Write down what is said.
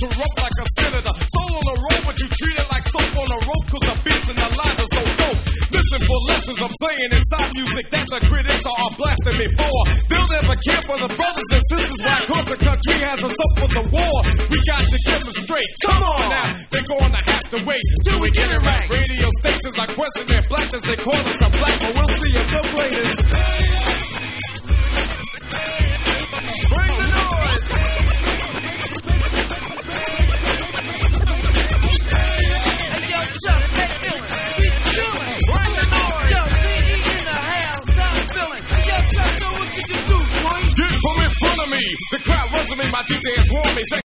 corrupt like a senator. Soul on the road, but you treat it like soap on a rope, cause the beats and the lines are so dope. Listen for lessons I'm saying inside music that the critics are blasting me for. They'll never care for the brothers and sisters, why cause the country has us up for the war. We got to get them straight. Come on now, they're gonna have to wait till we get it right. Radio stations are questioning their blackness, they call us a black, but we'll see if they'll play this. Bring the noise. Hey, yo, Chuck, hey, feeling. We chillin'. Bring the noise. Yo, B.E. in the house, stop feeling. Hey, yo, Chuck, know what you can do, boy. Get from in front of me. The crowd runs to me, my DJ is warm me. Check